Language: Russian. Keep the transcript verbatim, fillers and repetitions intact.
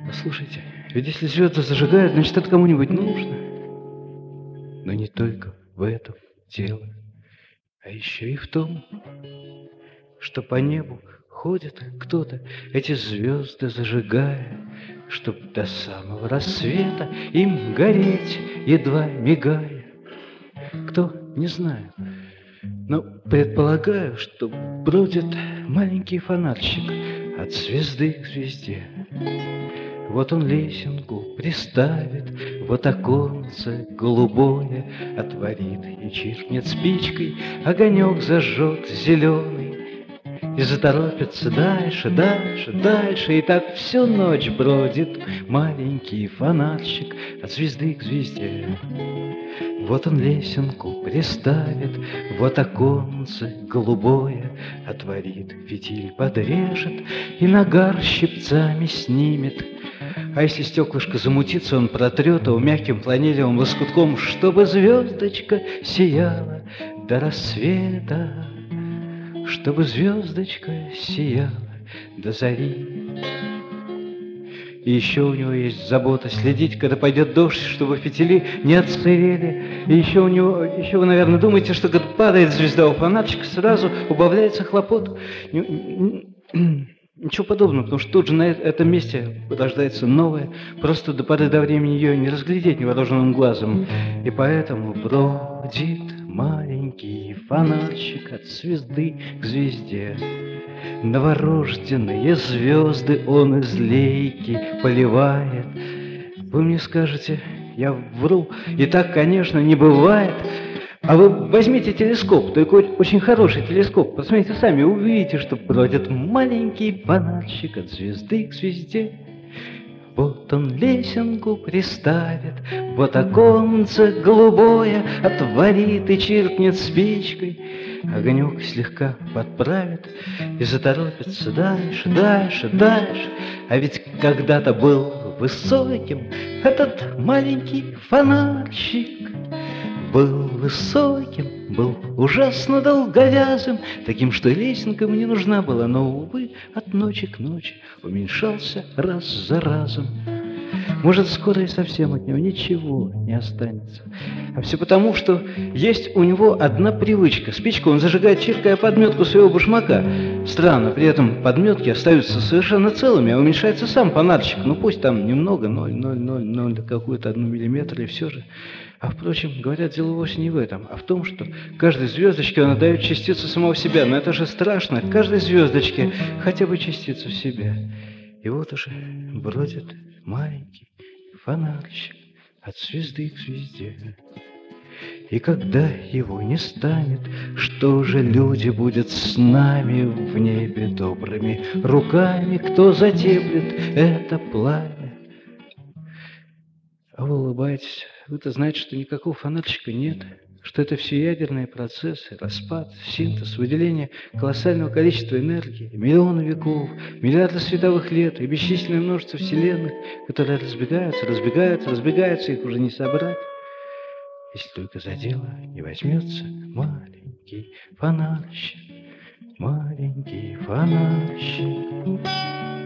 Послушайте, ведь если звезды зажигают, значит, это кому-нибудь нужно. Но не только в этом дело, а еще и в том, что по небу ходит кто-то, эти звезды зажигая, чтоб до самого рассвета им гореть, едва мигая. Кто, не знаю, но предполагаю, что бродит маленький фонарщик от звезды к звезде. Вот он лесенку приставит, вот оконце голубое отворит и чиркнет спичкой, огонек зажжет зеленый и заторопится дальше, дальше, дальше, и так всю ночь бродит маленький фонарщик от звезды к звезде. Вот он лесенку приставит, вот оконце голубое отворит, фитиль подрежет и нагар щипцами снимет. А если стеклышко замутится, он протрет его мягким фланелевым лоскутком, чтобы звездочка сияла до рассвета, чтобы звездочка сияла до зари. И еще у него есть забота следить, когда пойдет дождь, чтобы фитили не отсырели. И еще у него, еще вы, наверное, думаете, что когда падает звезда у фонарчика, сразу убавляется хлопот. Ничего подобного, потому что тут же на этом месте рождается новое. Просто до поры до времени ее не разглядеть невооруженным глазом. И поэтому бродит маленький фонарщик от звезды к звезде. Новорожденные звезды он из лейки поливает. Вы мне скажете, я вру, и так, конечно, не бывает. А вы возьмите телескоп, только очень хороший телескоп, посмотрите сами, увидите, что бродит маленький фонарщик от звезды к звезде. Вот он лесенку приставит, вот оконце голубое отворит и чиркнет спичкой. Огонек слегка подправит и заторопится дальше, дальше, дальше. А ведь когда-то был высоким этот маленький фонарщик. Был высоким, был ужасно долговязым, таким, что лесенка ему не нужна была, но, увы, от ночи к ночи уменьшался раз за разом. Может, скоро и совсем от него ничего не останется. А все потому, что есть у него одна привычка. Спичку он зажигает, чиркая подметку своего башмака. Странно, при этом подметки остаются совершенно целыми, а уменьшается сам фонарчик. Ну, пусть там немного, ноль, ноль, ноль, ноль, какую-то одну миллиметр, и все же. А, впрочем, говорят, дело вовсе не в этом, а в том, что каждой звездочке он отдает частицу самого себя. Но это же страшно, каждой звездочке хотя бы частицу себя. И вот уже бродит маленький фонарщик от звезды к звезде. И когда его не станет, что же люди будет с нами в небе добрыми руками? Кто затеплит это пламя? А вы улыбаетесь. Вы-то знаете, что никакого фонарчика нет, что это все ядерные процессы, распад, синтез, выделение колоссального количества энергии, миллионы веков, миллиарды световых лет и бесчисленное множество вселенных, которые разбегаются, разбегаются, разбегаются, их уже не собрать. Если только за дело не возьмется маленький фонарщик, маленький фонарщик.